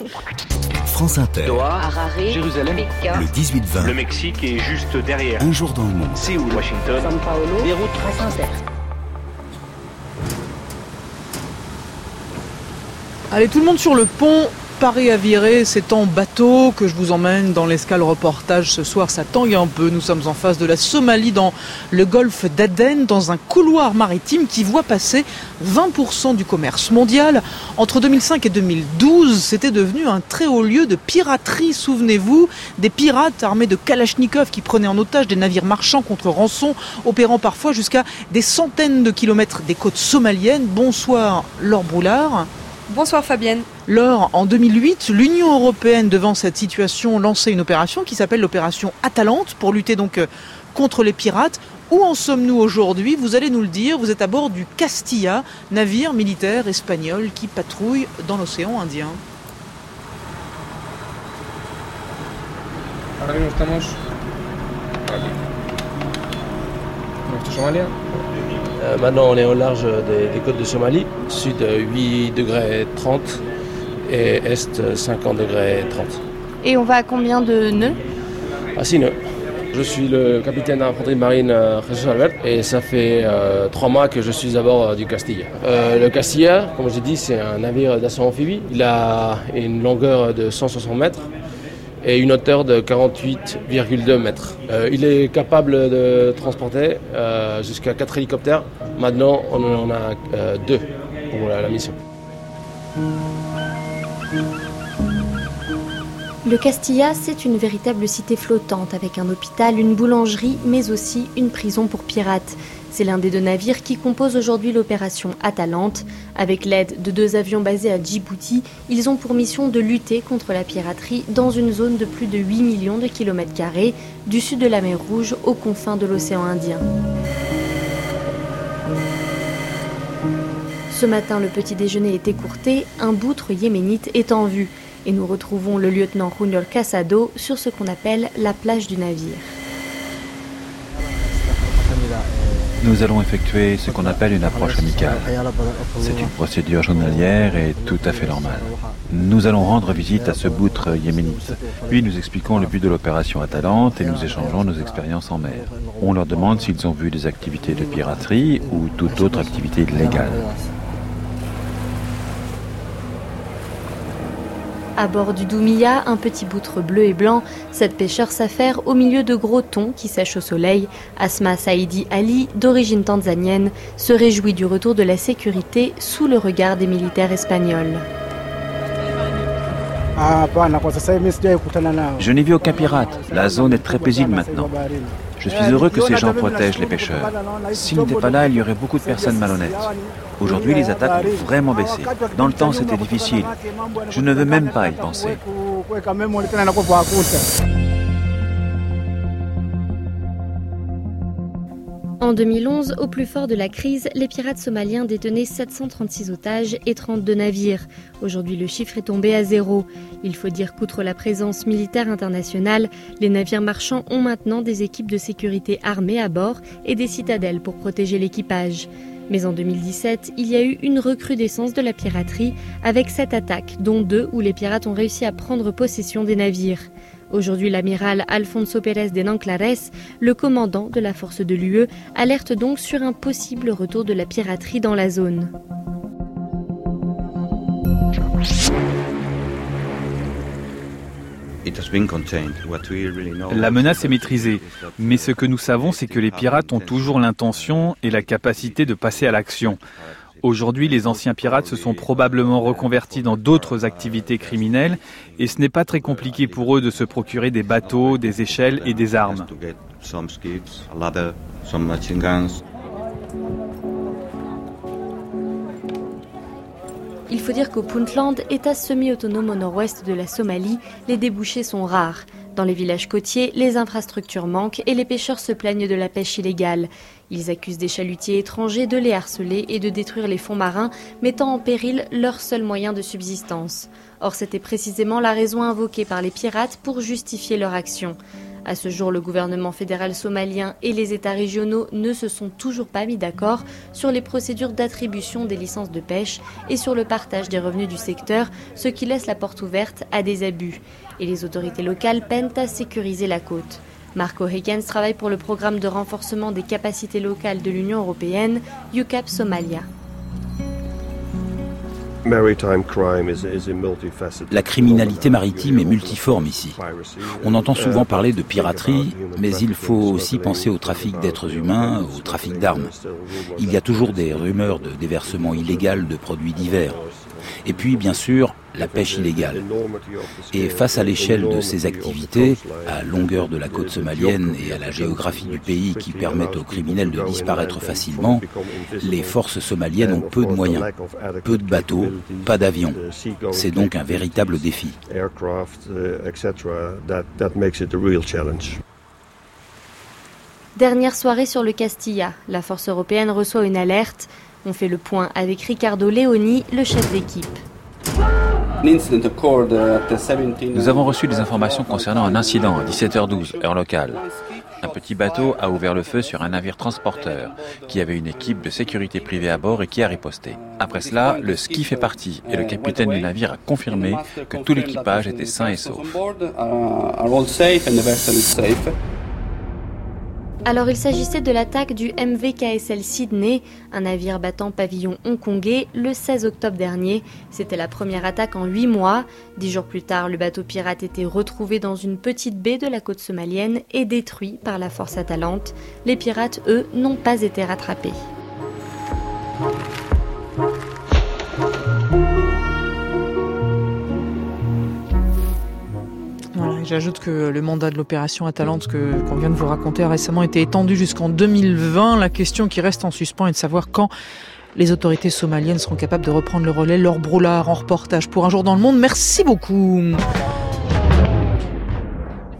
France Inter. Doha, Harare, Jérusalem, Pékin, Le 18-20. le Mexique est juste derrière. Un jour dans le monde. Séoul, Washington, São Paulo, Beyrouth. France Inter. Allez, tout le monde sur le pont. Paris à virer, c'est en bateau que je vous emmène dans l'escale reportage ce soir. Ça tangue un peu. Nous sommes en face de la Somalie, dans le golfe d'Aden, dans un couloir maritime qui voit passer 20% du commerce mondial. Entre 2005 et 2012, c'était devenu un très haut lieu de piraterie. Souvenez-vous, des pirates armés de Kalachnikov qui prenaient en otage des navires marchands contre rançon, opérant parfois jusqu'à des centaines de kilomètres des côtes somaliennes. Bonsoir, Laure Broulard. Bonsoir Fabienne. Laure, en 2008, l'Union européenne, devant cette situation, lançait une opération qui s'appelle l'opération Atalante pour lutter donc contre les pirates. Où en sommes-nous aujourd'hui? Vous allez nous le dire, vous êtes à bord du Castilla, navire militaire espagnol qui patrouille dans l'océan Indien. Ahora mismo estamos aquí. Nuestro Somalia. Maintenant, on est au large des côtes de Somalie, sud 8 degrés 30 et est 50 degrés 30. Et on va à combien de nœuds? À 6 nœuds. Je suis le capitaine d'infanterie marine Jesus Albert et ça fait 3 mois que je suis à bord du Castilla. Le Castilla, comme j'ai dit, c'est un navire d'assaut amphibie. Il a une longueur de 160 mètres et une hauteur de 48,2 mètres. Il est capable de transporter jusqu'à 4 hélicoptères. Maintenant, on en a 2 pour la mission. Le Castilla, c'est une véritable cité flottante avec un hôpital, une boulangerie, mais aussi une prison pour pirates. C'est l'un des 2 navires qui composent aujourd'hui l'opération Atalante. Avec l'aide de 2 avions basés à Djibouti, ils ont pour mission de lutter contre la piraterie dans une zone de plus de 8 millions de kilomètres carrés, du sud de la mer Rouge aux confins de l'océan Indien. Ce matin, le petit déjeuner est écourté, un boutre yéménite est en vue. Et nous retrouvons le lieutenant Junior Casado sur ce qu'on appelle la plage du navire. Nous allons effectuer ce qu'on appelle une approche amicale. C'est une procédure journalière et tout à fait normale. Nous allons rendre visite à ce boutre yéménite. Puis nous expliquons le but de l'opération Atalante et nous échangeons nos expériences en mer. On leur demande s'ils ont vu des activités de piraterie ou toute autre activité illégale. À bord du Doumiya, un petit boutre bleu et blanc, cette pêcheur s'affaire au milieu de gros thons qui sèchent au soleil. Asma Saidi Ali, d'origine tanzanienne, se réjouit du retour de la sécurité sous le regard des militaires espagnols. Je n'ai vu aucun pirate. La zone est très paisible maintenant. Je suis heureux que ces gens protègent les pêcheurs. S'ils n'étaient pas là, il y aurait beaucoup de personnes malhonnêtes. Aujourd'hui, les attaques ont vraiment baissé. Dans le temps, c'était difficile. Je ne veux même pas y penser. En 2011, au plus fort de la crise, les pirates somaliens détenaient 736 otages et 32 navires. Aujourd'hui, le chiffre est tombé à 0. Il faut dire qu'outre la présence militaire internationale, les navires marchands ont maintenant des équipes de sécurité armées à bord et des citadelles pour protéger l'équipage. Mais en 2017, il y a eu une recrudescence de la piraterie avec 7 attaques, dont 2 où les pirates ont réussi à prendre possession des navires. Aujourd'hui, l'amiral Alfonso Pérez de Nanclares, le commandant de la force de l'UE, alerte donc sur un possible retour de la piraterie dans la zone. La menace est maîtrisée, mais ce que nous savons, c'est que les pirates ont toujours l'intention et la capacité de passer à l'action. Aujourd'hui, les anciens pirates se sont probablement reconvertis dans d'autres activités criminelles et ce n'est pas très compliqué pour eux de se procurer des bateaux, des échelles et des armes. Il faut dire qu'au Puntland, État semi-autonome au nord-ouest de la Somalie, les débouchés sont rares. Dans les villages côtiers, les infrastructures manquent et les pêcheurs se plaignent de la pêche illégale. Ils accusent des chalutiers étrangers de les harceler et de détruire les fonds marins, mettant en péril leur seul moyen de subsistance. Or, c'était précisément la raison invoquée par les pirates pour justifier leur action. À ce jour, le gouvernement fédéral somalien et les États régionaux ne se sont toujours pas mis d'accord sur les procédures d'attribution des licences de pêche et sur le partage des revenus du secteur, ce qui laisse la porte ouverte à des abus. Et les autorités locales peinent à sécuriser la côte. Marco Higgins travaille pour le programme de renforcement des capacités locales de l'Union européenne, UCAP Somalia. La criminalité maritime est multiforme ici. On entend souvent parler de piraterie, mais il faut aussi penser au trafic d'êtres humains, au trafic d'armes. Il y a toujours des rumeurs de déversement illégal de produits divers. Et puis, bien sûr, la pêche illégale. Et face à l'échelle de ces activités, à longueur de la côte somalienne et à la géographie du pays qui permettent aux criminels de disparaître facilement, les forces somaliennes ont peu de moyens, peu de bateaux, pas d'avions. C'est donc un véritable défi. Dernière soirée sur le Castilla. La force européenne reçoit une alerte. On fait le point avec Ricardo Leoni, le chef d'équipe. Nous avons reçu des informations concernant un incident à 17h12, heure locale. Un petit bateau a ouvert le feu sur un navire transporteur qui avait une équipe de sécurité privée à bord et qui a riposté. Après cela, le skiff est parti et le capitaine du navire a confirmé que tout l'équipage était sain et sauf. Alors il s'agissait de l'attaque du MV KSL Sydney, un navire battant pavillon hongkongais, le 16 octobre dernier. C'était la première attaque en 8 mois. 10 jours plus tard, le bateau pirate était retrouvé dans une petite baie de la côte somalienne et détruit par la force Atalante. Les pirates, eux, n'ont pas été rattrapés. J'ajoute que le mandat de l'opération Atalante qu'on vient de vous raconter a récemment été étendu jusqu'en 2020. La question qui reste en suspens est de savoir quand les autorités somaliennes seront capables de reprendre le relais. Laure Broulard en reportage pour Un jour dans le monde. Merci beaucoup.